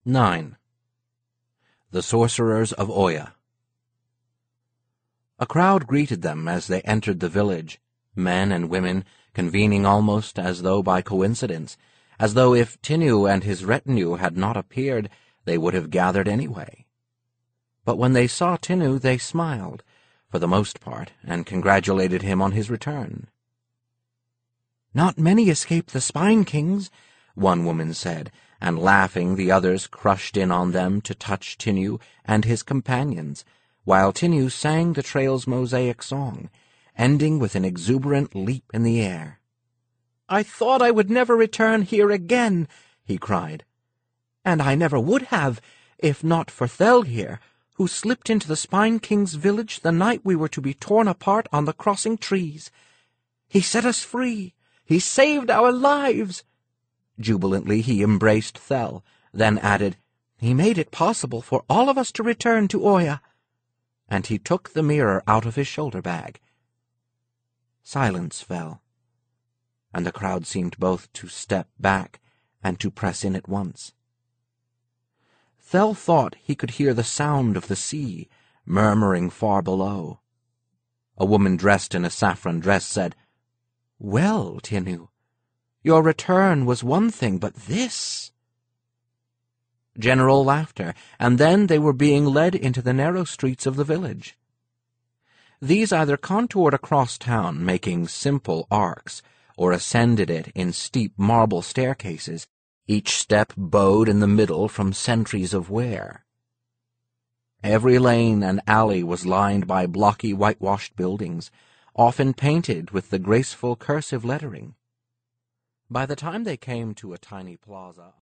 9. The Sorcerers of Oya. A crowd greeted them as they entered the village, men and women convening almost as though by coincidence, as though if Tinnu and his retinue had not appeared, they would have gathered anyway. But when they saw Tinnu, they smiled, for the most part, and congratulated him on his return. "Not many escape the Spine Kings," one woman said, and laughing the others crushed in on them to touch Tinnu and his companions, while Tinnu sang the trail's mosaic song, ending with an exuberant leap in the air. "I thought I would never return here again," he cried. "And I never would have, if not for Thel here, who slipped into the Spine King's village the night we were to be torn apart on the crossing trees. He set us free. He saved our lives." Jubilantly he embraced Thel, then added, "He made it possible for all of us to return to Oya." And he took the mirror out of his shoulder bag. Silence fell, and the crowd seemed both to step back and to press in at once. Thel thought he could hear the sound of the sea murmuring far below. A woman dressed in a saffron dress said, "Well, Tinnu, your return was one thing, but this—" General laughter, and then they were being led into the narrow streets of the village. These either contoured across town, making simple arcs, or ascended it in steep marble staircases, each step bowed in the middle from centuries of wear. Every lane and alley was lined by blocky whitewashed buildings, often painted with the graceful cursive lettering. By the time they came to a tiny plaza